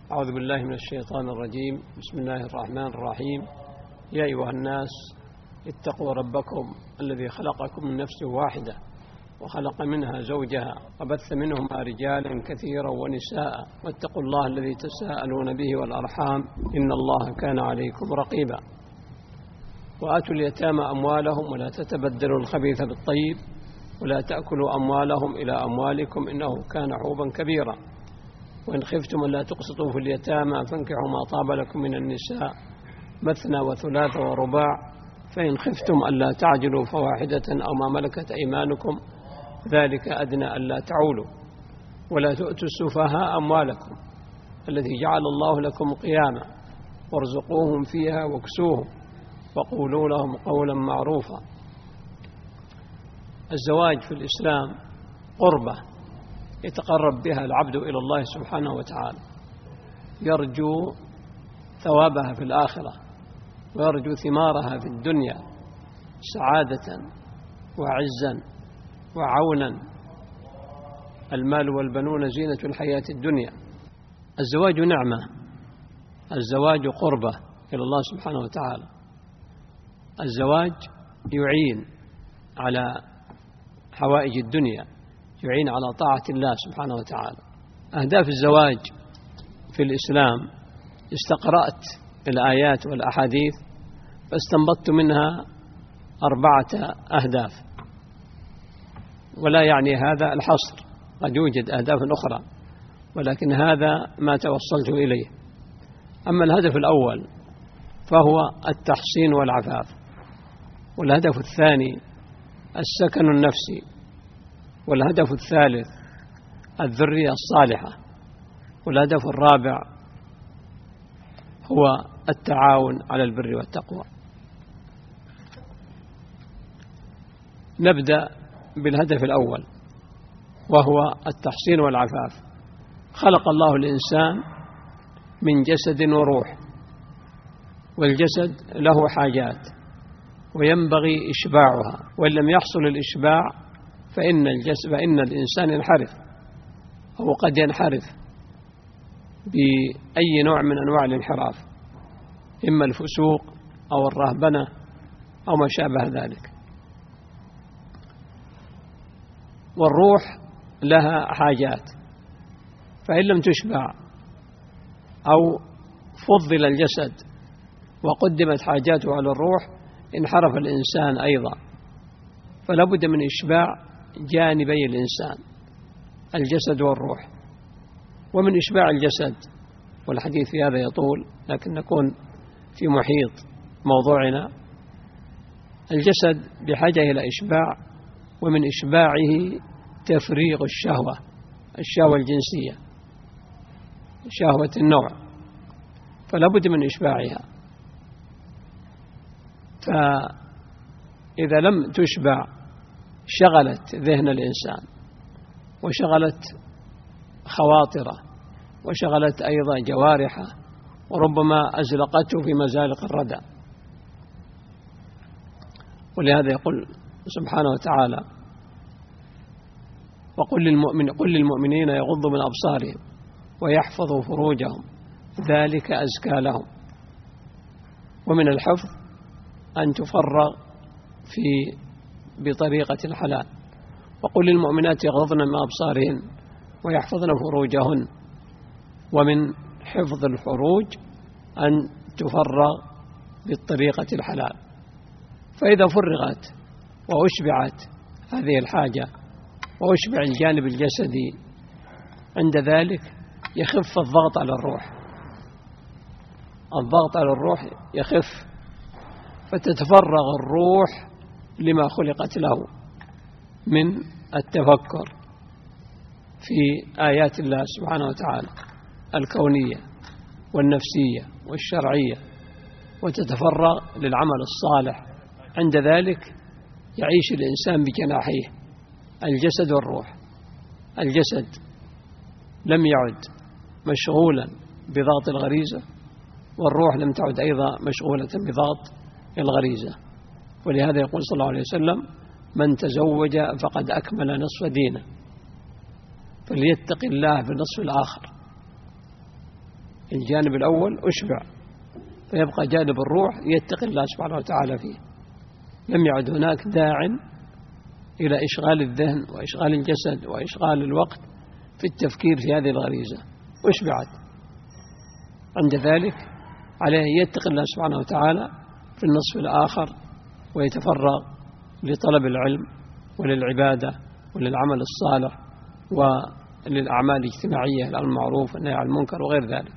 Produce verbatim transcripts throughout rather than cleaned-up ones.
أعوذ بالله من الشيطان الرجيم. بسم الله الرحمن الرحيم. يا أيها الناس اتقوا ربكم الذي خلقكم من نفس واحدة وخلق منها زوجها وبث منهما رجالا كثيرا ونساء واتقوا الله الذي تساءلون به والأرحام إن الله كان عليكم رقيبا. وآتوا اليتامى أموالهم ولا تتبدلوا الخبيث بالطيب ولا تأكلوا أموالهم إلى أموالكم إنه كان حوبا كبيرا. وإن خفتم ألا تقسطوا في اليتامى فانكحوا ما طاب لكم من النساء مثنى وثلاث ورباع فإن خفتم ألا تعجلوا فواحدة أو ما ملكت أيمانكم ذلك أدنى ألا تعولوا. ولا تؤتوا السفهاء أموالكم التي جعل الله لكم قياما وارزقوهم فيها واكسوهم وقولوا لهم قولا معروفا. الزواج في الإسلام قربة يتقرب بها العبد إلى الله سبحانه وتعالى، يرجو ثوابها في الآخرة ويرجو ثمارها في الدنيا سعادة وعزا وعونا. المال والبنون زينة الحياة الدنيا. الزواج نعمة، الزواج قربة إلى الله سبحانه وتعالى. الزواج يعين على حوائج الدنيا، يعين على طاعة الله سبحانه وتعالى. أهداف الزواج في الإسلام استقرأت الآيات والأحاديث فاستنبطت منها أربعة أهداف، ولا يعني هذا الحصر، قد يوجد أهداف أخرى ولكن هذا ما توصلت إليه. أما الهدف الأول فهو التحصين والعفاف، والهدف الثاني السكن النفسي، والهدف الثالث الذرية الصالحة، والهدف الرابع هو التعاون على البر والتقوى. نبدأ بالهدف الأول وهو التحصين والعفاف. خلق الله الإنسان من جسد وروح، والجسد له حاجات وينبغي إشباعها، وإن لم يحصل الإشباع فإن الجسد فإن الإنسان ينحرف، أو قد ينحرف بأي نوع من أنواع الانحراف، إما الفسوق أو الرهبنة أو ما شابه ذلك. والروح لها حاجات، فإن لم تشبع أو فضل الجسد وقدمت حاجاته على الروح انحرف الإنسان أيضا. فلا بد من إشباع جانبي الإنسان، الجسد والروح. ومن إشباع الجسد، والحديث في هذا يطول لكن نكون في محيط موضوعنا، الجسد بحاجة إلى إشباع، ومن إشباعه تفريغ الشهوة، الشهوة الجنسية، شهوة النوع، فلا بد من إشباعها. فإذا لم تشبع شغلت ذهن الإنسان وشغلت خواطره وشغلت أيضا جوارحه، وربما أزلقته في مزالق الردى. ولهذا يقول سبحانه وتعالى: وقل للمؤمن قل للمؤمنين يغضوا من أبصارهم ويحفظوا فروجهم ذلك أزكى لهم. ومن الحفظ أن تفرغ في بطريقة الحلال. وقل للمؤمنات يغضضن من أبصارهن ويحفظن فروجهن. ومن حفظ الفروج أن تفرغ بالطريقة الحلال. فإذا فرغت وأشبعت هذه الحاجة وأشبع الجانب الجسدي، عند ذلك يخف الضغط على الروح، الضغط على الروح يخف، فتتفرغ الروح لما خلقت له من التفكر في آيات الله سبحانه وتعالى الكونية والنفسية والشرعية، وتتفرغ للعمل الصالح. عند ذلك يعيش الإنسان بجناحيه، الجسد والروح. الجسد لم يعد مشغولا بضغط الغريزة، والروح لم تعد أيضا مشغولة بضغط الغريزة. ولهذا يقول صلى الله عليه وسلم: من تزوج فقد أكمل نصف دينه، فليتق الله في النصف الآخر. الجانب الأول أشبع، فيبقى جانب الروح يتقي الله سبحانه وتعالى فيه. لم يعد هناك داع إلى إشغال الذهن وإشغال الجسد وإشغال الوقت في التفكير في هذه الغريزة، أشبعت. عند ذلك عليه يتقي الله سبحانه وتعالى في النصف الآخر ويتفرغ لطلب العلم وللعبادة وللعمل الصالح وللأعمال الاجتماعية، الأمر بالمعروف والنهي عن المنكر وغير ذلك.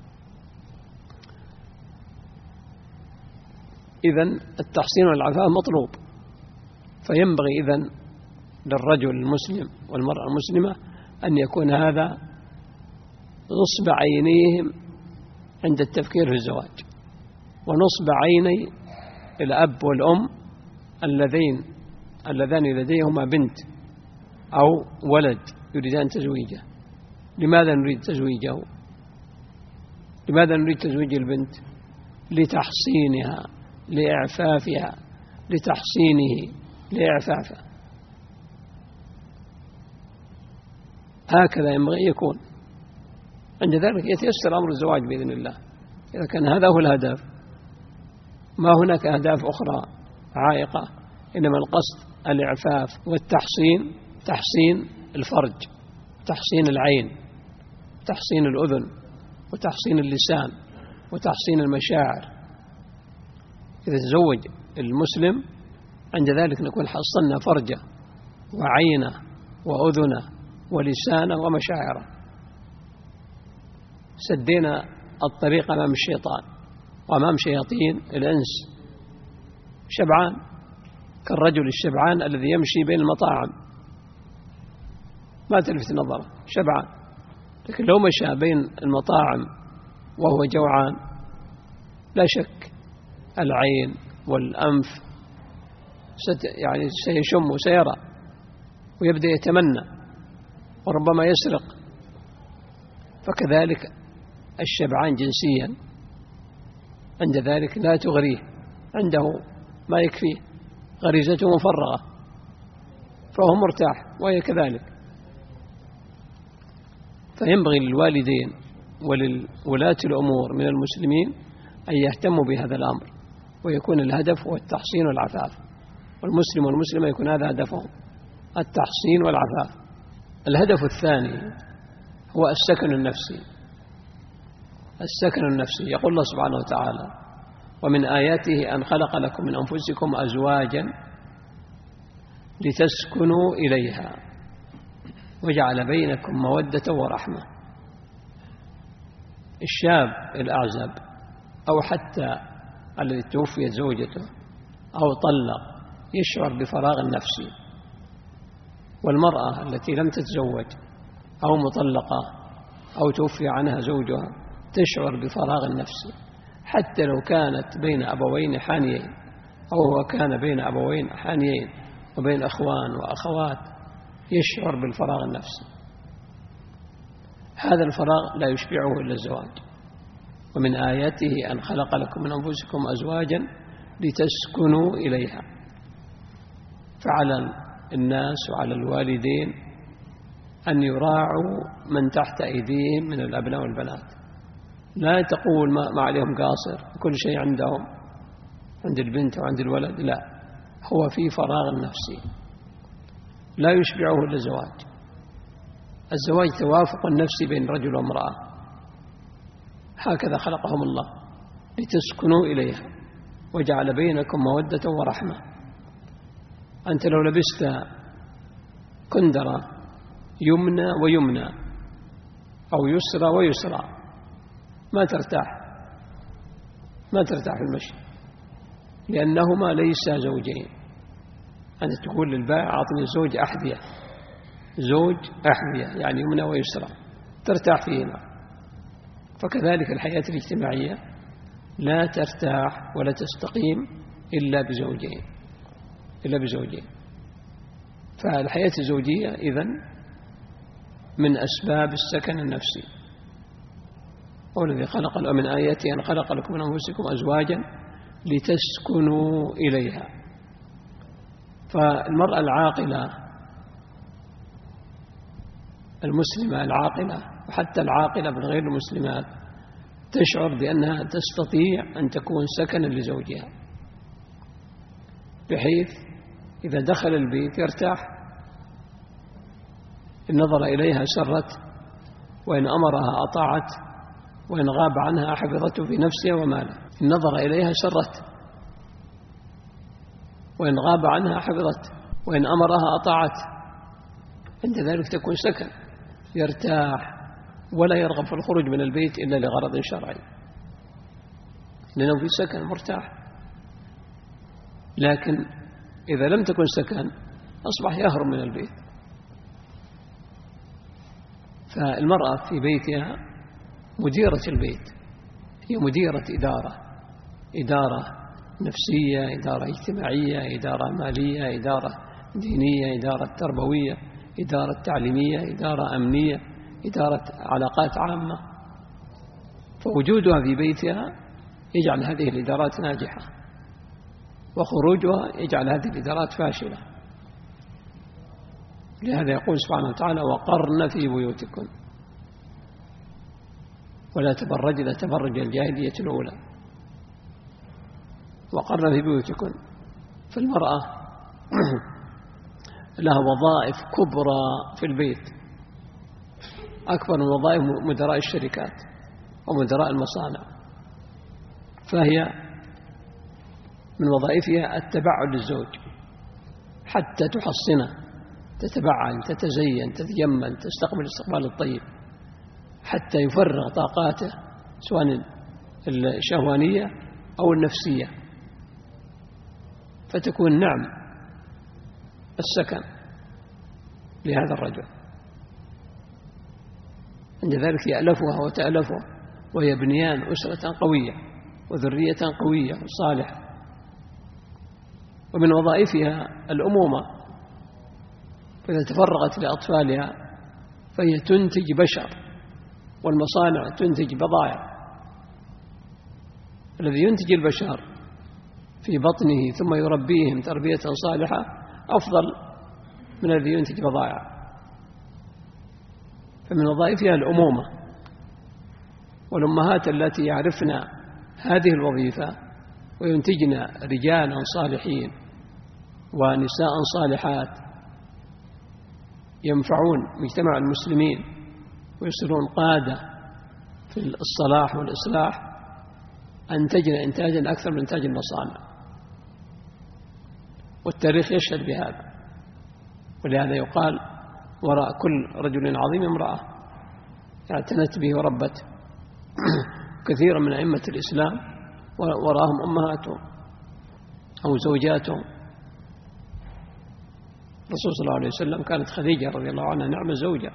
إذن التحصين والعفاف مطلوب، فينبغي إذن للرجل المسلم والمرأة المسلمة أن يكون هذا نصب عينيهم عند التفكير في الزواج، ونصب عيني الأب والأم اللذين اللذان لديهما بنت أو ولد يريدان تزويجه. لماذا نريد تزويجه؟ لماذا نريد تزويج البنت؟ لتحصينها، لإعفافها، لتحصينه، لإعفافه. هكذا ينبغي يكون. عند ذلك يتيسر أمر الزواج بإذن الله، إذا كان هذا هو الهدف. ما هناك أهداف أخرى عائقة، إنما القصد الإعفاف والتحصين، تحصين الفرج، تحصين العين، تحصين الأذن، وتحصين اللسان، وتحصين المشاعر. إذا تزوج المسلم عند ذلك نكون حصلنا فرجه وعينه وأذنه ولسانه ومشاعره، سدينا الطريق أمام الشيطان وأمام شياطين الإنس. شبعان كالرجل الشبعان الذي يمشي بين المطاعم، ما تلفت نظره، شبعان. لكن لو مشى بين المطاعم وهو جوعان لا شك العين والأنف يعني سيشم وسيرى ويبدأ يتمنى وربما يسرق. فكذلك الشبعان جنسيا عند ذلك لا تغريه، عنده ما يكفيه، غريزته مفرغة فهو مرتاح، وهي كذلك. فينبغي للوالدين وللولاة الأمور من المسلمين أن يهتموا بهذا الأمر، ويكون الهدف هو التحصين والعفاف، والمسلم والمسلمة يكون هذا هدفهم، التحصين والعفاف. الهدف الثاني هو السكن النفسي. السكن النفسي، يقول الله سبحانه وتعالى: ومن آياته أن خلق لكم من أنفسكم أزواجا لتسكنوا إليها وجعل بينكم مودة ورحمة. الشاب الأعزب أو حتى الذي توفيت زوجته أو طلق يشعر بفراغ نفسي، والمرأة التي لم تتزوج أو مطلقة أو توفي عنها زوجها تشعر بفراغ نفسي، حتى لو كانت بين أبوين حانيين أو هو كان بين أبوين حانيين وبين أخوان وأخوات، يشعر بالفراغ النفسي. هذا الفراغ لا يشبعه إلا الزواج. ومن آياته أن خلق لكم من أنفسكم أزواجا لتسكنوا إليها. فعلى الناس وعلى الوالدين أن يراعوا من تحت أيديهم من الأبناء والبنات. لا تقول ما عليهم قاصر، كل شيء عندهم، عند البنت وعند الولد، لا، هو في فراغ نفسي لا يشبعه إلا الزواج. الزواج توافق النفسي بين رجل وامرأة، هكذا خلقهم الله لتسكنوا إليها وجعل بينكم مودة ورحمة. أنت لو لبست كندرة يمنى ويمنى أو يسرى ويسرى ما ترتاح، ما ترتاح في المشي، لأنهما ليس زوجين. أنت تقول للبائع أعطني زوج أحذية، زوج أحذية يعني يمنى ويسرى، ترتاح فيهما. فكذلك الحياة الاجتماعية لا ترتاح ولا تستقيم إلا بزوجين، إلا بزوجين. فالحياة الزوجية إذن من أسباب السكن النفسي. والذي خلق من آياته أن خلق لكم من أنفسكم أزواجا لتسكنوا إليها. فالمرأة العاقلة المسلمة العاقلة وحتى العاقلة من غير المسلمات وتشعر بأنها تستطيع أن تكون سكنا لزوجها، بحيث إذا دخل البيت يرتاح، إن نظر إليها سرت، وإن أمرها أطاعت، وإن غاب عنها حفظته في نفسها وماله. إن نظر إليها سرت، وإن غاب عنها حفظت، وإن أمرها أطاعت. عند ذلك تكون سكن، يرتاح ولا يرغب في الخروج من البيت إلا لغرض شرعي، لأنه في سكن مرتاح. لكن إذا لم تكن سكن أصبح يهرب من البيت. فالمرأة في بيتها مديرة البيت، هي مديرة إدارة، إدارة نفسية، إدارة اجتماعية، إدارة مالية، إدارة دينية، إدارة تربوية، إدارة تعليمية، إدارة أمنية، إدارة علاقات عامة. فوجودها في بيتها يجعل هذه الإدارات ناجحة، وخروجها يجعل هذه الإدارات فاشلة. لهذا يقول سبحانه وتعالى: وقرن في بيوتكن ولا تبرجن تبرج الجاهلية الأولى. وقرن في بيوتكن. فالمرأة لها وظائف كبرى في البيت، أكبر من وظائف مدراء الشركات ومدراء المصانع. فهي من وظائفها التبعل للزوج حتى تحصنه، تتبعل، تتزين، تتجمل، تستقبل الاستقبال الطيب، حتى يفرغ طاقاته سواء الشهوانية أو النفسية، فتكون نعم السكن لهذا الرجل. عند ذلك يألفها وتألفه، ويبنيان أسرة قوية وذرية قوية وصالحة. ومن وظائفها الأمومة، فإذا تفرغت لأطفالها فهي تنتج بشر، والمصانع تنتج بضائع. الذي ينتج البشر في بطنه ثم يربيهم تربية صالحة أفضل من الذي ينتج بضائع. فمن وظائفها الأمومة. والأمهات التي يعرفن هذه الوظيفة وينتجن رجالا صالحين ونساء صالحات ينفعون مجتمع المسلمين ويصيرون قادة في الصلاح والإصلاح، أنتجن إنتاجا أكثر من إنتاج المصانع، والتاريخ يشهد بهذا. ولهذا يقال: وراء كل رجل عظيم امرأة اعتنت به وربته. كثيرا من أئمة الإسلام وراهم أمهاتهم أو زوجاتهم. الرسول صلى الله عليه وسلم كانت خديجة رضي الله عنها نعم زوجة،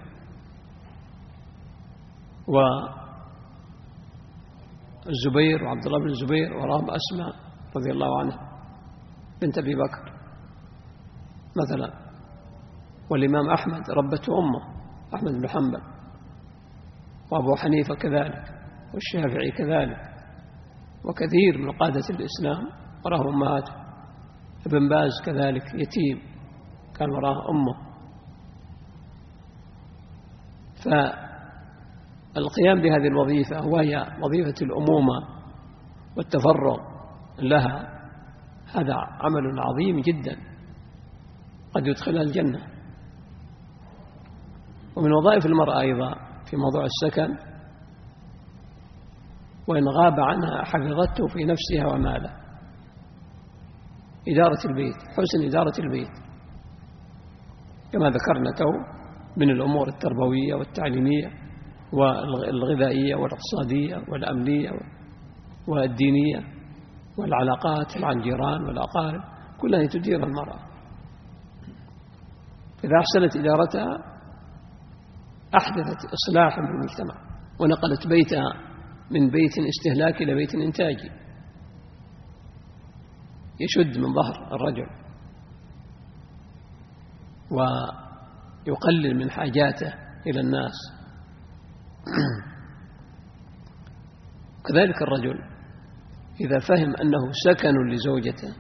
والزبير وعبد الله بن الزبير وراهم أسماء رضي الله عنها بنت أبي بكر مثلا. والإمام أحمد ربته أمه أحمد بن حنبل، وأبو حنيفة كذلك، والشافعي كذلك، وكثير من قادة الإسلام وراهم أمهاته. ابن باز كذلك يتيم كان وراه أمه. فالقيام بهذه الوظيفة وهي وظيفة الأمومة والتفرغ لها هذا عمل عظيم جدا قد يدخلها الجنة. ومن وظائف المرأة أيضا في موضوع السكن: وإن غاب عنها حفظته في نفسها وماله. إدارة البيت، حسن إدارة البيت كما ذكرنا تو من الأمور التربوية والتعليمية والغذائية والاقتصادية والأمنية والدينية والعلاقات مع الجيران والأقارب، كلها تدير المرأة. إذا أحسنت إدارتها أحدثت إصلاحا في المجتمع، ونقلت بيتها من بيت استهلاكي إلى بيت إنتاجي يشد من ظهر الرجل ويقلل من حاجاته إلى الناس. كذلك الرجل إذا فهم أنه سكن لزوجته،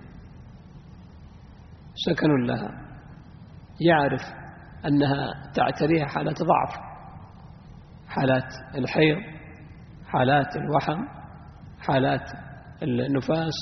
سكن لها، يعرف أنها تعتريها حالات ضعف، حالات الحيض، حالات الوحم، حالات النفاس،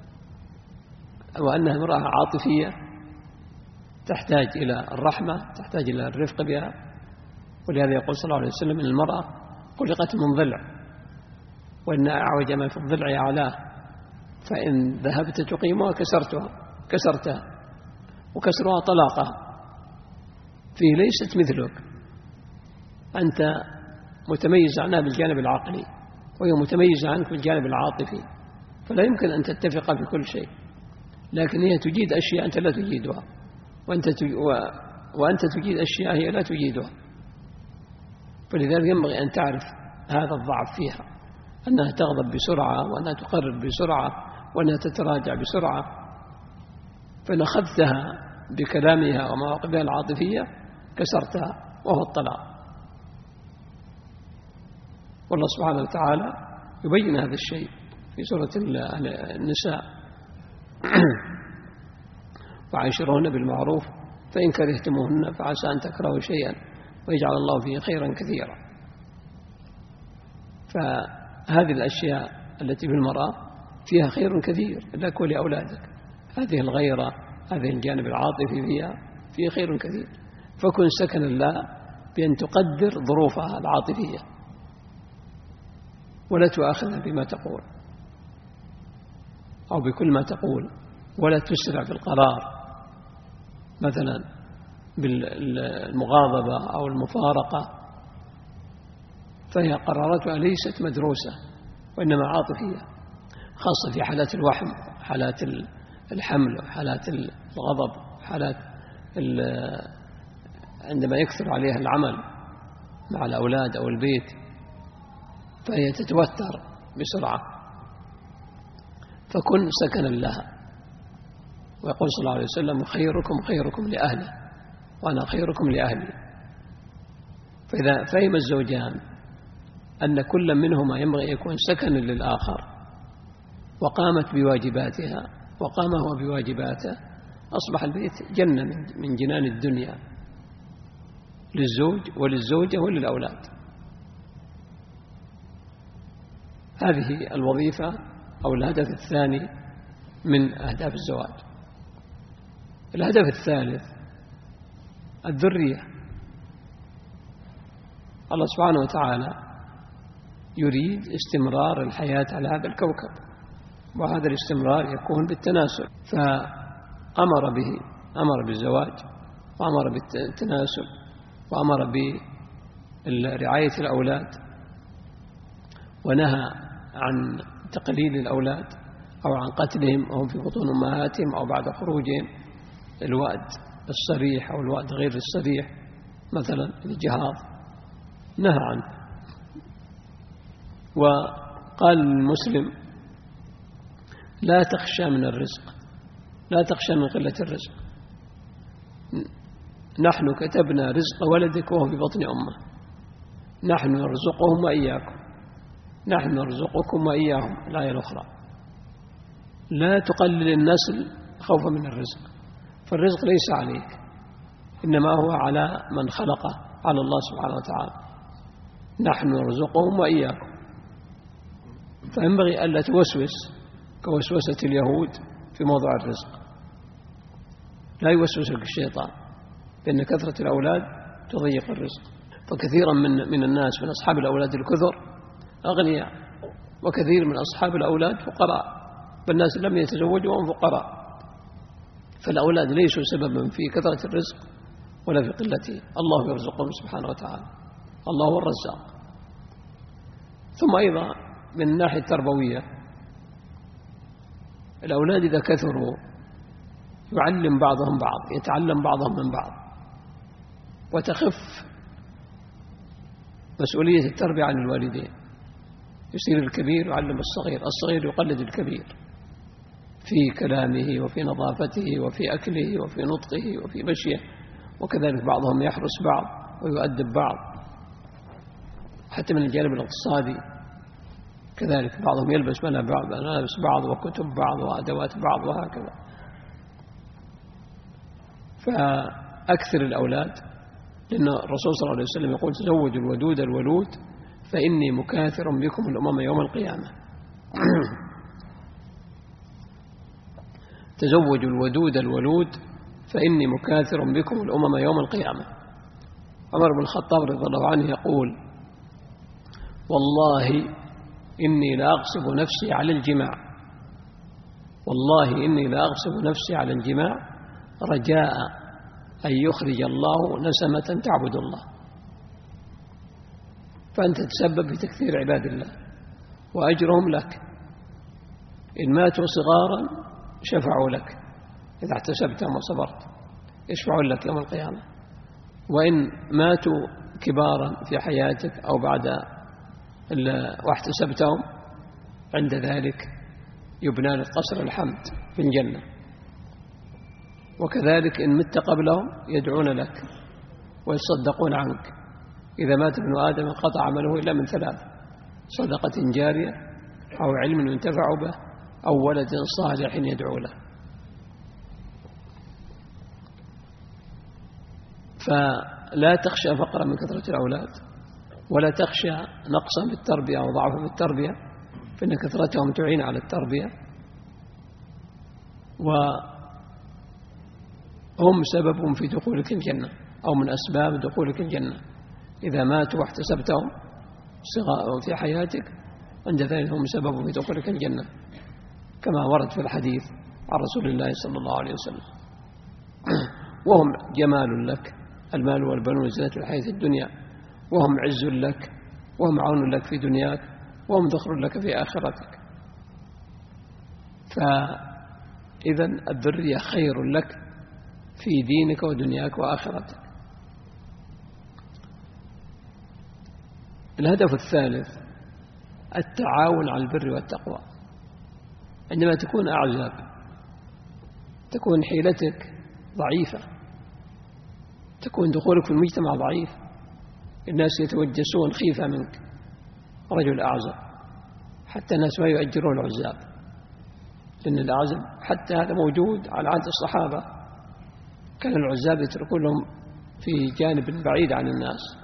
وأنها امرأة عاطفية تحتاج إلى الرحمة، تحتاج إلى الرفق بها. ولهذا يقول صلى الله عليه وسلم إن المرأة خلقت من ضلع، وإن أعوج ما في الضلع أعلاه، فإن ذهبت تقيمها كسرتها كسرتها وكسرها طلاقها. فيه ليست مثلك، أنت متميز عنها بالجانب العقلي وهي متميزة عنك بالجانب العاطفي، فلا يمكن أن تتفق في كل شيء، لكن هي تجيد أشياء أنت لا تجيدها، وأنت وأنت تجيد أشياء هي لا تجيدها. فلذلك ينبغي أن تعرف هذا الضعف فيها، أنها تغضب بسرعة، وأنها تقرر بسرعة، وأنها تتراجع بسرعة. فإن أخذتها بكلامها ومواقفها العاطفية كسرتها، وهو الطلاق. والله سبحانه وتعالى يبين هذا الشيء في سورة النساء: وعاشرهن بالمعروف فإن كرهتموهن فعسى أن تكرهوا شيئا ويجعل الله فيه خيرا كثيرا. فهذه الأشياء التي في المرأة فيها خير كثير لك ولأولادك. هذه الغيرة، هذه الجانب العاطفي فيها فيه خير كثير، فكن سكنا لها بأن تقدر ظروفها العاطفية ولا تؤاخذها بما تقول أو بكل ما تقول، ولا تسرع في القرار مثلا بالمغاضبة أو المفارقة، فهي قراراتها ليست مدروسة وإنما عاطفية، خاصة في حالات الوحم، حالات الحمل، حالات الغضب، حالات عندما يكثر عليها العمل مع الأولاد أو البيت، فهي تتوتر بسرعة. فكن سكنا لها. ويقول صلى الله عليه وسلم: خيركم خيركم لأهله وأنا خيركم لأهلي. فإذا فهم الزوجان أن كل منهما ينبغي يكون سكنا للآخر، وقامت بواجباتها وقام هو بواجباته، أصبح البيت جنة من جنان الدنيا للزوج وللزوجة وللأولاد. هذه الوظيفة أو الهدف الثاني من أهداف الزواج. الهدف الثالث الذرية. الله سبحانه وتعالى يريد استمرار الحياة على هذا الكوكب، وهذا الاستمرار يكون بالتناسل، فأمر به، أمر بالزواج، وأمر بالتناسل، وأمر برعاية الأولاد، ونهى عن تقليل الأولاد أو عن قتلهم وهم في بطون أمهاتهم أو بعد خروجهم، الوأد الصريح أو الوأد غير الصريح مثلا الجهاض نهى عنه. وقال المسلم: لا تخشى من الرزق، لا تخشى من قلة الرزق، نحن كتبنا رزق ولدك وهو في بطن أمه، نحن نرزقهم وإياكم، نحن نرزقكم وإياهم. الآية الأخرى: لا تقلل النسل خوفا من الرزق، فالرزق ليس عليك، إنما هو على من خلقه، على الله سبحانه وتعالى. نحن نرزقهم وإياكم. فينبغي ألا توسوس كوسوسة اليهود في موضوع الرزق. لا يوسوسك الشيطان، لأن كثرة الأولاد تضيق الرزق. فكثيرا من من الناس من أصحاب الأولاد الكثر أغنياء، وكثير من أصحاب الأولاد فقراء، فالناس لم يتزوجوا وهم فقراء. فالأولاد ليسوا سببا في كثرة الرزق ولا في قلته، الله يرزقهم سبحانه وتعالى، الله هو الرزاق. ثم أيضا من الناحية التربوية، الأولاد إذا كثروا يعلم بعضهم بعض، يتعلم بعضهم من بعض، وتخف مسؤولية التربية عن الوالدين. يصير الكبير يعلم الصغير، الصغير يقلد الكبير في كلامه وفي نظافته وفي أكله وفي نطقه وفي مشيه، وكذلك بعضهم يحرس بعض ويؤدب بعض. حتى من الجانب الاقتصادي كذلك، بعضهم يلبس ملابس بعض وكتب بعض وأدوات بعض وهكذا. فأكثر الأولاد، لأن الرسول صلى الله عليه وسلم يقول: تزوجوا الودود الولود فإني مكاثر بكم الأمم يوم القيامة. تزوجوا الودود الولود فإني مكاثر بكم الأمم يوم القيامة. عمر بن الخطاب رضي الله عنه يقول: والله إني لأغصب نفسي على الجماع، والله إني لأغصب نفسي على الجماع رجاء أن يخرج الله نسمة تعبد الله. فأنت تسبب في تكثير عباد الله وأجرهم لك. إن ماتوا صغارا شفعوا لك إذا احتسبتهم وصبرت، يشفعون لك يوم القيامة. وإن ماتوا كبارا في حياتك أو بعد واحتسبتهم، عند ذلك يبنى لك قصر الحمد في الجنة. وكذلك إن مت قبلهم يدعون لك ويصدقون عنك. إذا مات ابن آدم انقطع عمله إلا من ثلاث: صدقة جارية أو علم ينتفع به أو ولد صالح يدعو له. فلا تخشى فقرا من كثرة الأولاد، ولا تخشى نقصا في التربية أو ضعفا في التربية، فإن كثرتهم تعين على التربية، وهم سبب في دخولك الجنة أو من أسباب دخولك الجنة. إذا ماتوا واحتسبتهم صغار في حياتك، عند ذلك هم سبب في دخولك الجنة، كما ورد في الحديث عن رسول الله صلى الله عليه وسلم. وهم جمال لك، المال والبنون زينة الحياة الدنيا، وهم عز لك، وهم عون لك في دنياك، وهم ذخر لك في آخرتك. فإذا الذرية خير لك في دينك ودنياك وآخرتك. الهدف الثالث التعاون على البر والتقوى. عندما تكون أعزب، تكون حيلتك ضعيفة، تكون دخولك في المجتمع ضعيف، الناس يتوجسون خيفة منك، رجل أعزب، حتى الناس ما يؤجرون العزاب، لأن الأعزب حتى هذا موجود على عهد الصحابة، كان العزاب يتركون لهم في جانب بعيد عن الناس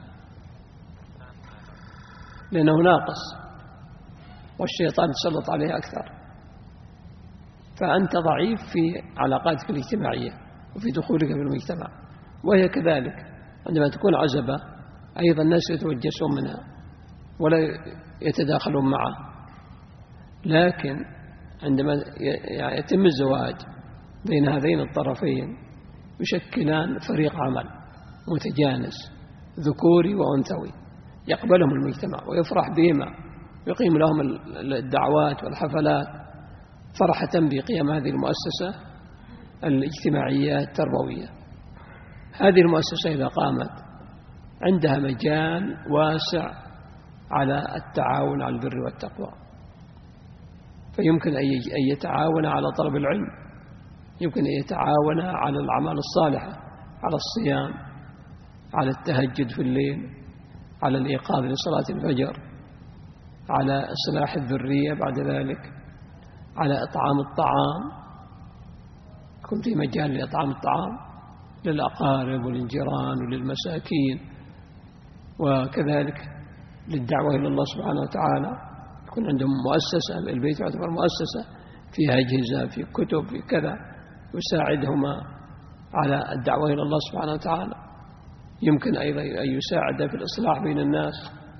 لأنه ناقص والشيطان تسلط عليه أكثر. فأنت ضعيف في علاقاتك الاجتماعية وفي دخولك في المجتمع، وهي كذلك عندما تكون عزبة أيضا الناس يتوجسون منها ولا يتداخلون معه. لكن عندما يتم الزواج بين هذين الطرفين يشكلان فريق عمل متجانس ذكوري وأنثوي، يقبلهم المجتمع ويفرح بهما، يقيم لهم الدعوات والحفلات فرحة بقيام هذه المؤسسة الاجتماعية التربوية. هذه المؤسسة إذا قامت عندها مجال واسع على التعاون على البر والتقوى، فيمكن أن يتعاون على طلب العلم، يمكن أن يتعاون على الأعمال الصالحة، على الصيام، على التهجد في الليل، على الإيقاظ لصلاة الفجر، على إصلاح الذرية بعد ذلك، على إطعام الطعام، يكون في مجال لإطعام الطعام للأقارب وللجيران وللمساكين، وكذلك للدعوة إلى الله سبحانه وتعالى، يكون عندهم مؤسسة، البيت يعتبر مؤسسة فيها أجهزة، في كتب، في كذا، يساعدهما على الدعوة إلى الله سبحانه وتعالى. يمكن أيضا أن يساعد في الإصلاح بين الناس،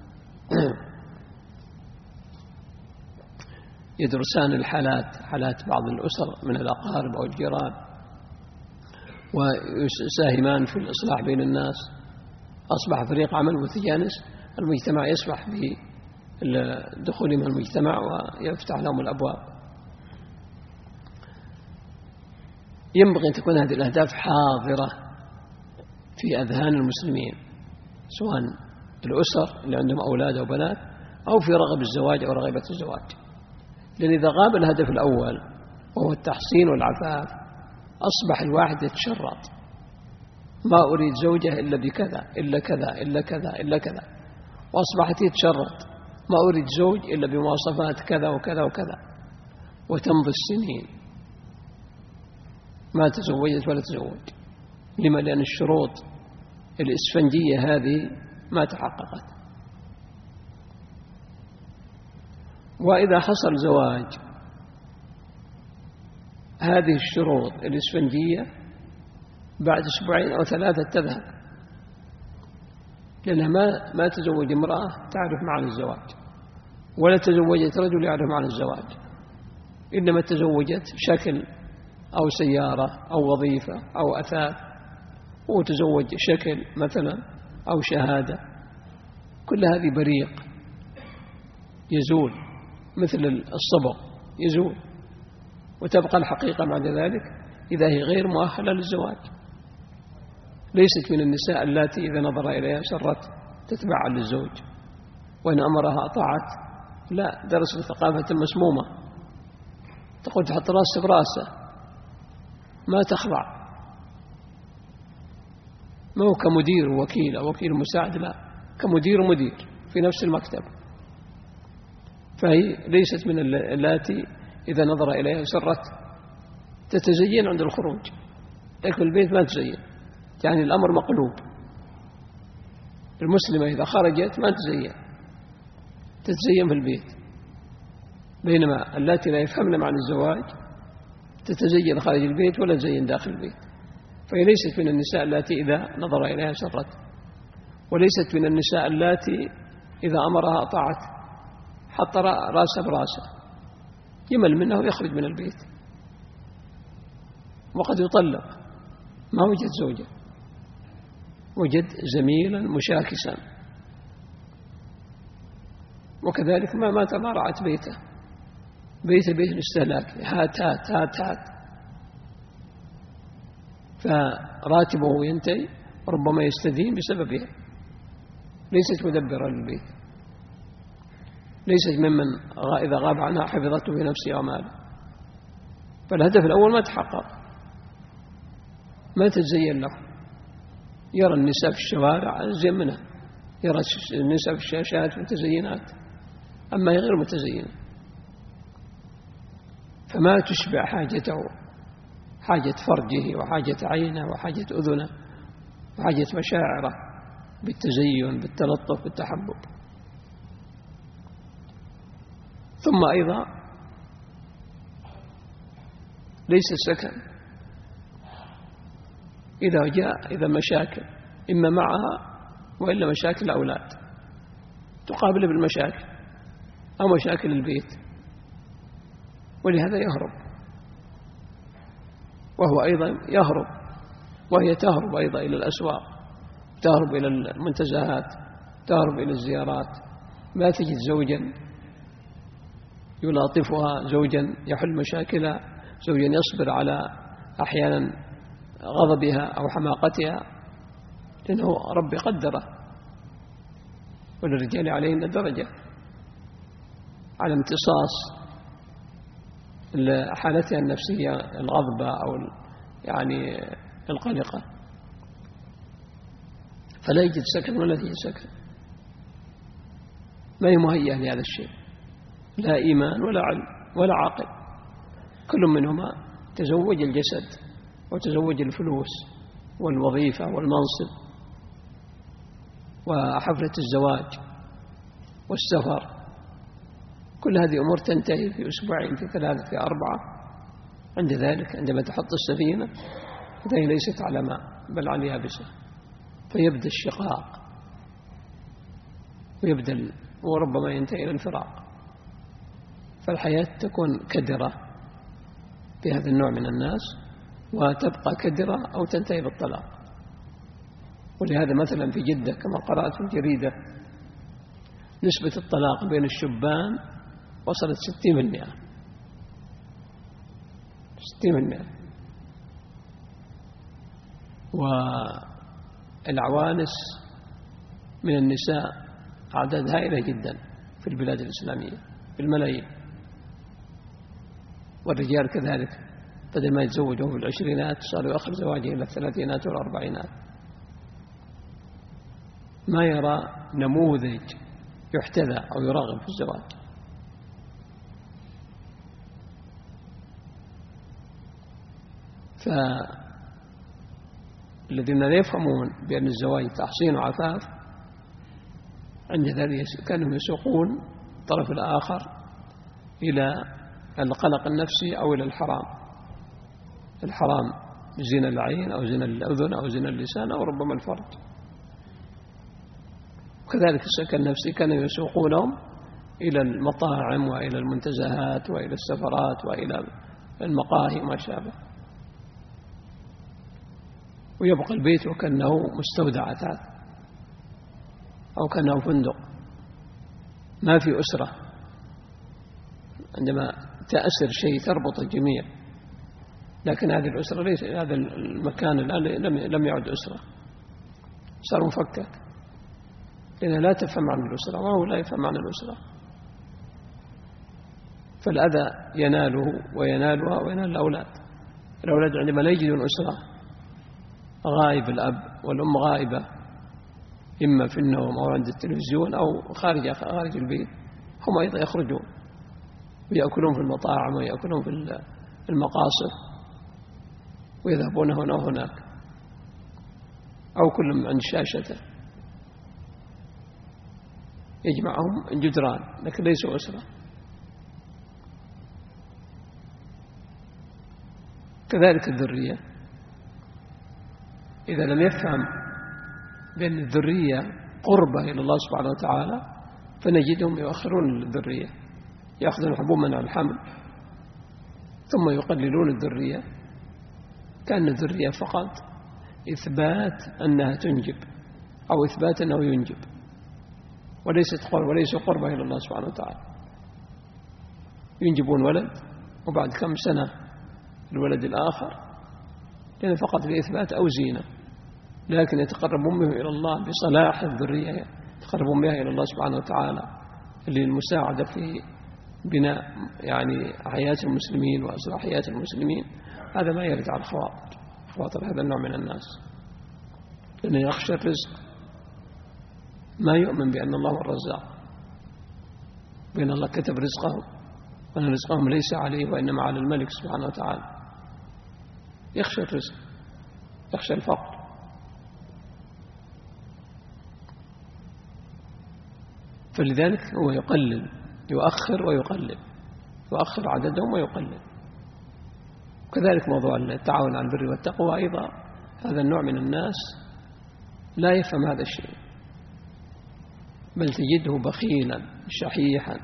يدرسان الحالات، حالات بعض الأسر من الأقارب أو الجيران، ويساهمان في الإصلاح بين الناس. أصبح فريق عمل متجانس، المجتمع يسمح بدخولهم المجتمع ويفتح لهم الأبواب. ينبغي أن تكون هذه الأهداف حاضرة في أذهان المسلمين، سواء الأسر اللي عندهم أولاد أو بنات، أو في رغب الزواج أو رغبة الزواج. لأن إذا غاب الهدف الأول وهو التحصين والعفاف، أصبح الواحد يتشرط: ما أريد زوجة إلا بكذا إلا كذا إلا كذا إلا كذا، وأصبحت يتشرط: ما أريد زوج إلا بمواصفات كذا وكذا وكذا، وتمضي السنين ما تزوجت ولا تزوج. لما؟ لأن الشروط الإسفنجية هذه ما تحققت. وإذا حصل زواج هذه الشروط الإسفنجية بعد أسبوعين أو ثلاثة تذهب، لأنها ما ما تزوج امرأة تعرف معنى الزواج، ولا تزوجت رجل يعرف معنى الزواج، إنما تزوجت شكل أو سيارة أو وظيفة أو أثاث، وتزوج شكل مثلا أو شهادة. كل هذه بريق يزول مثل الصبغ يزول، وتبقى الحقيقة بعد ذلك إذا هي غير مؤهلة للزواج. ليست من النساء التي إذا نظر إليها سرت تتبع للزوج، وإن أمرها أطاعت، لا، درس الثقافة المسمومة، تقول تحط راسه براسه ما تخضع، ما هو كمدير ووكيل أو وكيل مساعد، لا، كمدير ومدير في نفس المكتب. فهي ليست من التي إذا نظر إليها سرت تتزين عند الخروج، لكن البيت ما تزين، يعني الأمر مقلوب. المسلمة إذا خرجت ما تزين، تتزين في البيت، بينما التي لا يفهمن معنى الزواج تتزين خارج البيت ولا تزين داخل البيت. فهي ليست من النساء التي إذا نظر إليها سرت، وليست من النساء التي إذا أمرها أطاعت، حط راسه براسه، يمل منه ويخرج من البيت، وقد يطلق، ما وجد زوجة، وجد زميلا مشاكسا. وكذلك ما مات ما رعت بيته، بيت بيت الاستهلاك، هات هات هات هات، فراتبه ينتهي، ربما يستدين بسببها. ليست مدبرة للبيت، ليست ممن إذا غاب عنها حفظته بنفسه وماله. فالهدف الأول ما تحقق، ما تتزين له. يرى النساء في الشوارع أزين منها، يرى النساء في الشاشات متزينات، أما هي غير متزينة، فما تشبع حاجته، حاجة فرجه وحاجة عينه وحاجة أذنه وحاجة مشاعره بالتزين بالتلطف بالتحبب. ثم أيضا ليس السكن، إذا جاء إذا مشاكل إما معها وإلا مشاكل أولاد تقابل بالمشاكل أو مشاكل البيت، ولهذا يهرب، وهو أيضا يهرب، وهي تهرب أيضا إلى الأسواق، تهرب إلى المنتزهات، تهرب إلى الزيارات. ما تجد زوجا يلاطفها، زوجا يحل مشاكلها، زوجا يصبر على أحيانا غضبها أو حماقتها، لأنه ربي قدره، وللرجال عليهن درجة على امتصاص حالتها النفسية الغضبة أو يعني القلقة. فلا يجد سكن ولا يجد سكن، ما هي مهيئة لهذا الشيء، لا إيمان ولا علم ولا عقل. كل منهما تزوج الجسد وتزوج الفلوس والوظيفة والمنصب وحفلة الزواج والسفر، كل هذه أمور تنتهي في أسبوعين في ثلاثة في أربعة. عند ذلك عندما تحط السفينة فهي ليست على ماء بل على يابسة، فيبدأ الشقاق ويبدأ وربما ينتهي إلى الفراق. فالحياة تكون كدرة بهذا النوع من الناس، وتبقى كدرة أو تنتهي بالطلاق. ولهذا مثلا في جدة كما قرأت في الجريدة نسبة الطلاق بين الشبان وصلت ستين بالمئة، ستين بالمئة. والعوانس من النساء أعداد هائلة جدا في البلاد الإسلامية بالملايين، والرجال كذلك بدل ما يتزوجوا في العشرينات صاروا آخر زواجه إلى الثلاثينات والأربعينات. ما يرى نموذج يحتذى أو يراغب في الزواج. فالذين لا يفهمون بأن الزواج تحصين وعفاف عند ذلك كانوا يسوقون الطرف الآخر إلى القلق النفسي أو إلى الحرام. الحرام زنا العين أو زنا الأذن أو زنا اللسان أو ربما الفرج. وكذلك السكن النفسي كانوا يسوقونهم إلى المطاعم وإلى المنتزهات وإلى السفرات وإلى المقاهي وما شابه، ويبقى البيت وكأنه مستودع أثاث أو كأنه فندق، ما في أسرة. عندما تأسر شيء تربط الجميع، لكن هذه الأسرة ليس، هذا المكان الآن لم يعد أسرة، صار مفكك، لأنها لا تفهم عن الأسرة وهو لا يفهم عن الأسرة، فالأذى يناله وينالها وينال الأولاد. الأولاد عندما لا يجدون أسرة، غائب الأب والأم غائبة، إما في النوم أو عند التلفزيون أو خارج خارج البيت، هم أيضا يخرجون ويأكلون في المطاعم ويأكلون في المقاصد ويذهبون هنا وهناك، أو كل عند شاشته، يجمعهم جدران لكن ليسوا أسرة. كذلك الذرية، إذا لم يفهم بأن الذرية قربة إلى الله سبحانه وتعالى، فنجدهم يؤخرون الذرية، يأخذون حبوب منع الحمل ثم يقللون الذرية، كأن الذرية فقط إثبات أنها تنجب أو إثبات أنه ينجب، وليست قربة، وليس قربة إلى الله سبحانه وتعالى. ينجبون ولد وبعد كم سنة الولد الآخر، لأن فقط لإثبات أو زينة، لكن يتقربون به إلى الله بصلاح الذرية، يتقربون بها إلى الله سبحانه وتعالى للمساعدة في بناء يعني حياة المسلمين وإصلاح حياة المسلمين. هذا ما يرد على الخواطر، خواطر هذا النوع من الناس، لأنه يخشى الرزق، ما يؤمن بأن الله هو الرزاق، بأن الله كتب رزقهم وأن رزقهم ليس عليه وإنما على الملك سبحانه وتعالى. يخشى الرزق، يخشى الفقر. فلذلك هو يقلل، يؤخر ويقلل، يؤخر عددهم ويقلل. وكذلك موضوع التعاون على البر والتقوى أيضا، هذا النوع من الناس لا يفهم هذا الشيء، بل تجده بخيلا شحيحا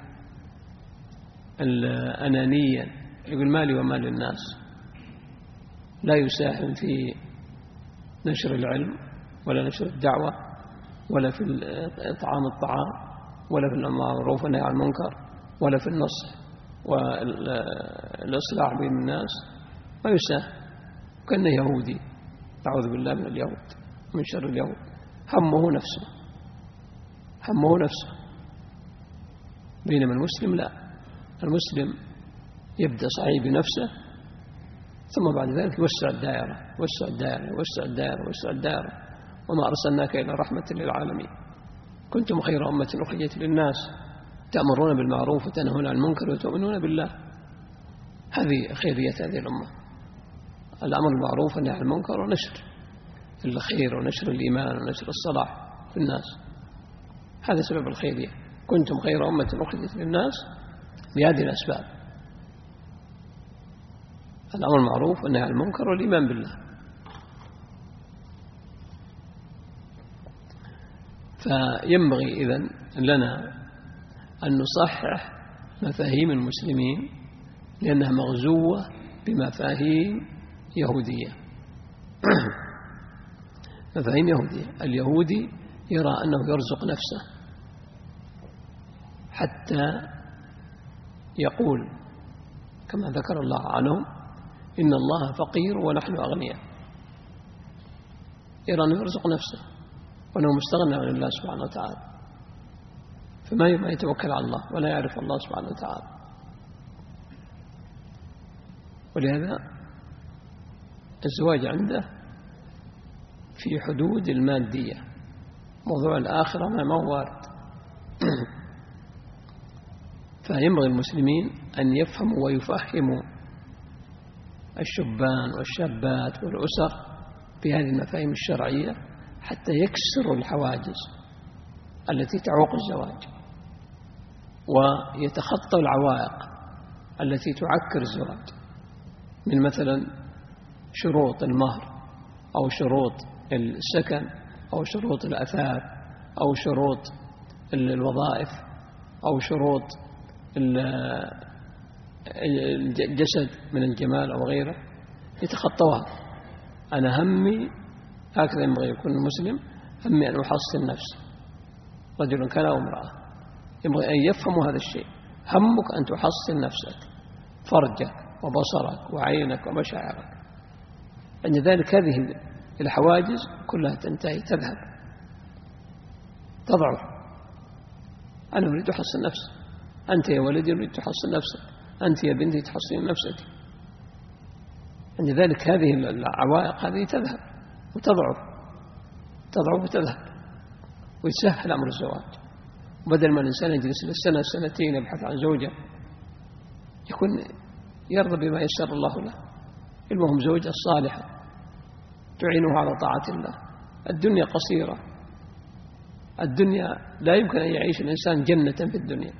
أنانيا، يقول مالي ومال الناس، لا يساهم في نشر العلم ولا نشر الدعوة ولا في إطعام الطعام ولا في المعروف والنهي عن المنكر ولا في النصح والإصلاح بين الناس، ما يساهم، كأنه يهودي، أعوذ بالله من اليهود، من شر اليهود. همه نفسه، همه نفسه، بينما المسلم لا، المسلم يبدأ صحيح بنفسه ثم بعد ذلك يوسع الدائرة، يوسع الدائرة، يوسع الدائرة، يوسع الدائرة. وما أرسلناك إلا رحمة للعالمين، كنتم خير أمة أخرجت للناس تأمرون بالمعروف وتنهون عن المنكر وتؤمنون بالله. هذه خيرية هذه الأمة، الأمر بالمعروف والنهي عن المنكر ونشر الخير ونشر الإيمان ونشر الصلاح في الناس، هذا سبب الخيرية. كنتم خير أمة أخرجت للناس بهذه الأسباب، الأمر بالمعروف والنهي عن المنكر والإيمان بالله. فينبغي إذن لنا أن نصحح مفاهيم المسلمين، لأنها مغزوة بمفاهيم يهودية. مفاهيم يهودية. اليهودي يرى أنه يرزق نفسه، حتى يقول كما ذكر الله عنهم إن الله فقير ونحن أغنياء، يرى أنه يرزق نفسه وأنه مستغنى عن الله سبحانه وتعالى، فما يتوكل على الله ولا يعرف الله سبحانه وتعالى. ولهذا الزواج عنده في حدود المادية، موضوع الآخرة ما هو وارد. فينبغي المسلمين أن يفهموا ويفهموا الشبان والشابات والأسر بهذه المفاهيم الشرعية، حتى يكسروا الحواجز التي تعوق الزواج ويتخطوا العوائق التي تعكر الزواج، من مثلا شروط المهر أو شروط السكن أو شروط الأثاث أو شروط الوظائف أو شروط الجسد من الجمال أو غيره، يتخطوها. أنا همي هكذا ينبغي يكون المسلم، همي أن أحصن نفسي، رجل كان أو امرأة، ينبغي أن يفهموا هذا الشيء. همك أن تحصن نفسك، فرجك وبصرك وعينك ومشاعرك. عند ذلك هذه الحواجز كلها تنتهي، تذهب، تضعف. أنا أريد أحصن نفسي، أنت يا ولدي أريد تحصن نفسك، أنت يا بنتي تحصين نفسك. عند ذلك هذه العوائق هذه تذهب وتضعف، تضعف وتذهب، ويسهل أمر الزواج. بدل ما الإنسان يجلس للسنة سنتين يبحث عن زوجة، يكون يرضى بما يسر الله له. المهم زوجة صالحة تعينه على طاعة الله. الدنيا قصيرة، الدنيا لا يمكن أن يعيش الإنسان جنة في الدنيا،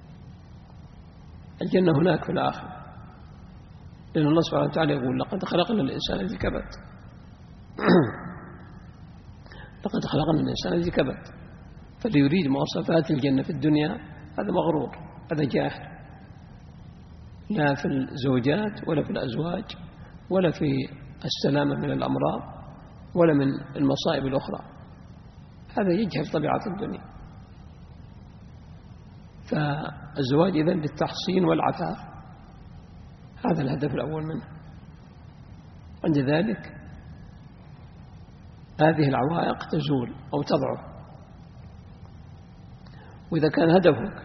الجنة هناك في الآخرة. لأن الله سبحانه وتعالى يقول لقد خلقنا الإنسان ذي كبد لقد خلقنا الإنسان ذي كبد. فاللي يريد مواصفات الجنة في الدنيا هذا مغرور، هذا جاهل، لا في الزوجات ولا في الأزواج ولا في السلامة من الأمراض ولا من المصائب الأخرى. هذا يجهل طبيعة الدنيا. فالزواج إذن للتحصين والعفاف، هذا الهدف الأول منه. عند ذلك هذه العوائق تزول أو تضعف. وإذا كان هدفك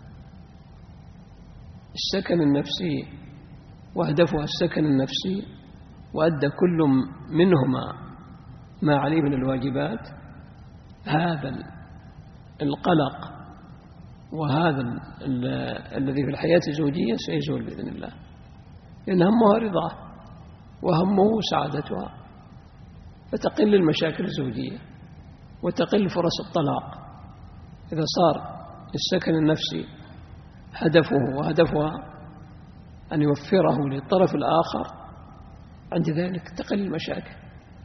السكن النفسي وهدفها السكن النفسي وأدى كل منهما ما عليه من الواجبات، هذا القلق وهذا الذي في الحياة الزوجية سيزول بإذن الله، لأن همها رضاه وهمه سعادتها، فتقل المشاكل الزوجية وتقل فرص الطلاق. إذا صار السكن النفسي هدفه وهدفها أن يوفره للطرف الآخر، عند ذلك تقل المشاكل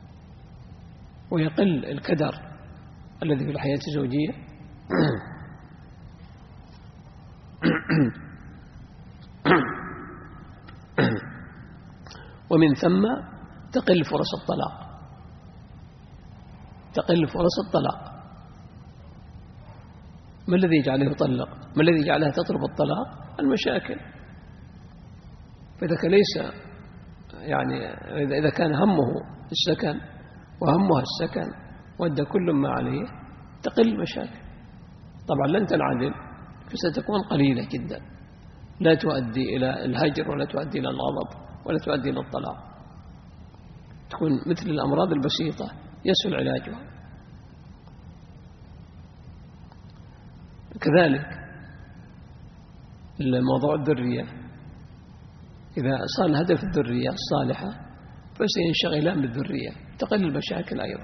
ويقل الكدر الذي في الحياة الزوجية ومن ثم تقل فرص الطلاق، تقل فرص الطلاق. ما الذي يجعله يطلق؟ ما الذي يجعلها تطلب الطلاق؟ المشاكل. فإذا ليس يعني إذا كان همه السكن وهمها السكن وادى كل ما عليه، تقل المشاكل. طبعا لن تنعدل، فستكون قليلة جدا، لا تؤدي إلى الهجر ولا تؤدي إلى الغضب ولا تؤدي إلى الطلاق. تكون مثل الأمراض البسيطة يسهل علاجها. كذلك الموضوع الذرية، إذا صار الهدف الذرية الصالحة فسينشغلان بالذرية، تقل المشاكل أيضا.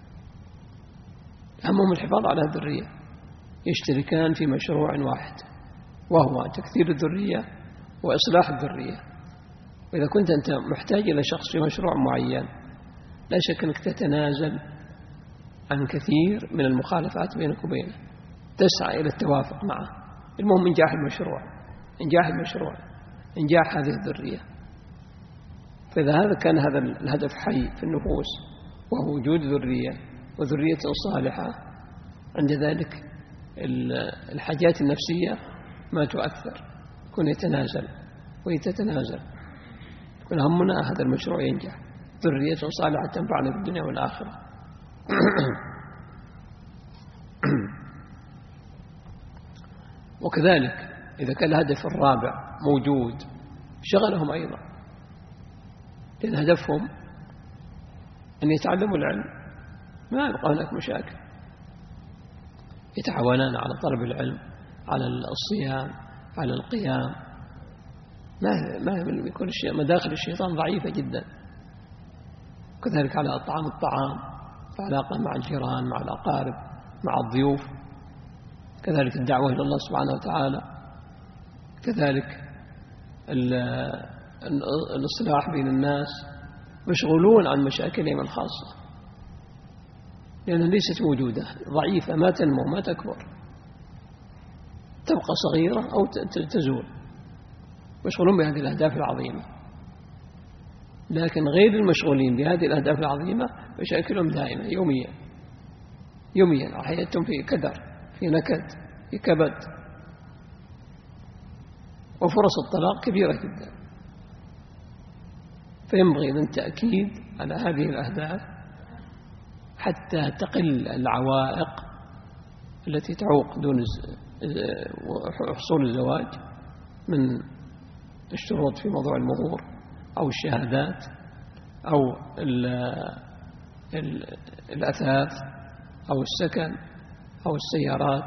همهم الحفاظ على الذرية، يشتركان في مشروع واحد وهو تكثير الذرية وإصلاح الذرية. وإذا كنت أنت محتاج إلى شخص في مشروع معين، لا شك أنك تتنازل عن كثير من المخالفات بينك وبينه، تسعى إلى التوافق معه. المهم إنجاح المشروع، إنجاح المشروع، إنجاح هذه الذرية. فإذا هذا كان هذا الهدف حي في النفوس وهو وجود ذرية وذرية صالحة، عند ذلك الحاجات النفسية ما تؤثر، يكون يتنازل ويتتنازل. يكون همنا هذا المشروع ينجح، ذرية صالحة تنفعنا في الدنيا والآخرة. وكذلك إذا كان الهدف الرابع موجود شغلهم أيضا، لأن هدفهم أن يتعلموا العلم، ما يبقى هناك مشاكل، يتعاونان على طلب العلم، على الصيام، على القيام. ما ما يكون الشيء مداخل الشيطان ضعيفة جدا. كذلك على إطعام الطعام، العلاقة مع الجيران، مع الأقارب، مع الضيوف. كذلك الدعوة إلى الله سبحانه وتعالى. كذلك الإصلاح بين الناس، مشغولون عن مشاكلهم الخاصة، لأنها ليست موجودة، ضعيفة، ما تنمو ما تكبر، تبقى صغيرة أو تزول. مشغولون بهذه الأهداف العظيمة. لكن غير المشغولين بهذه الأهداف العظيمة مشاكلهم دائمة يوميا يوميا، حياتهم في كدر، في نكد، في كبد، وفرص الطلاق كبيرة جدا. فينبغي إذن التأكيد على هذه الأهداف حتى تقل العوائق التي تعوق دون حصول الزواج من الشروط في موضوع المهور أو الشهادات أو الأثاث أو السكن أو السيارات.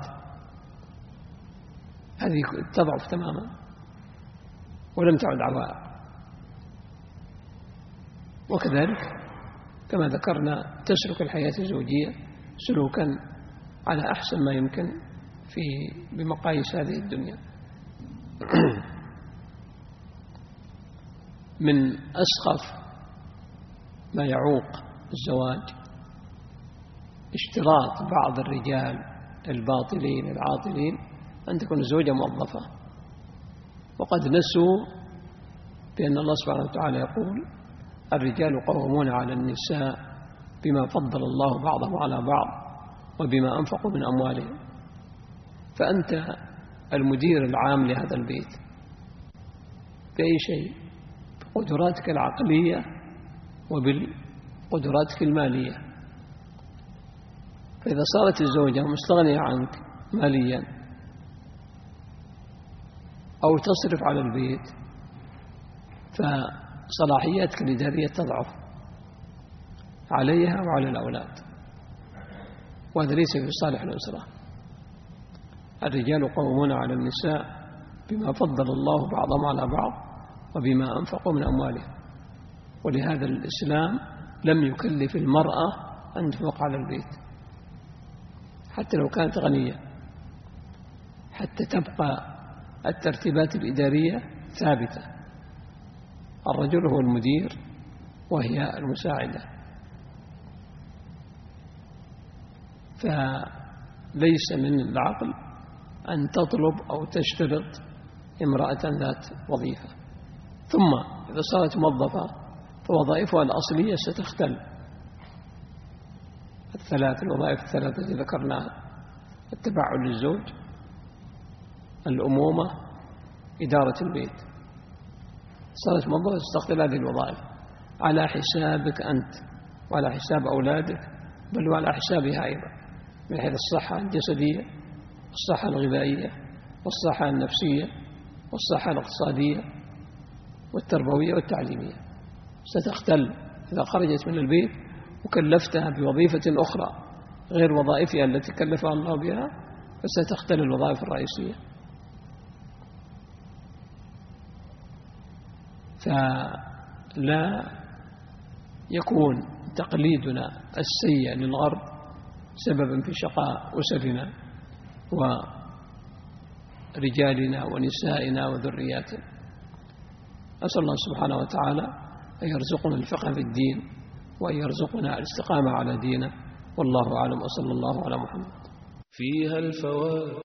هذه تضعف تماما ولم تعد عوائق. وكذلك كما ذكرنا تسلك الحياة الزوجية سلوكا على أحسن ما يمكن في بمقاييس هذه الدنيا. من أسخف ما يعوق الزواج اشتراط بعض الرجال الباطلين العاطلين أن تكون الزوجة موظفة، وقد نسوا بأن الله سبحانه وتعالى يقول: الرجال قوامون على النساء بما فضل الله بعضهم على بعض وبما أنفقوا من أموالهم. فأنت المدير العام لهذا البيت بأي شيء؟ بقدراتك العقلية وبالقدراتك المالية. فإذا صارت الزوجة مستغنية عنك ماليا أو تصرف على البيت، فصلاحياتك الإدارية تضعف عليها وعلى الأولاد، وهذا ليس في صالح الأسرة. الرجال قوامون على النساء بما فضل الله بعضهم على بعض وبما أنفقوا من أموالهم. ولهذا الإسلام لم يكلف المرأة أن تنفق على البيت حتى لو كانت غنية، حتى تبقى الترتيبات الإدارية ثابتة. الرجل هو المدير وهي المساعدة. فليس من العقل أن تطلب أو تشترط امرأة ذات وظيفة. ثم إذا صارت موظفة فوظائفها الأصلية ستختل. الثلاث الوظائف الثلاثة التي ذكرناها: التبع للزوج، الأمومة، إدارة البيت. صارت موظفة تستقبل هذه الوظائف على حسابك أنت وعلى حساب أولادك، بل وعلى حسابها أيضا، من حيث الصحة الجسدية والصحة الغذائية والصحة النفسية والصحة الاقتصادية والتربوية والتعليمية. ستختل إذا خرجت من البيت وكلفتها بوظيفة أخرى غير وظائفها التي كلفها الله بها، فستختل الوظائف الرئيسية. فلا يكون تقليدنا السيء للغرب سببا في شقاء أسرنا ورجالنا ونسائنا وذرياتنا. أسأل الله سبحانه وتعالى أن يرزقنا الفقه في الدين وأن يرزقنا الاستقامة على دينه، والله أعلم، وصلى الله على محمد. فيها الفوائد.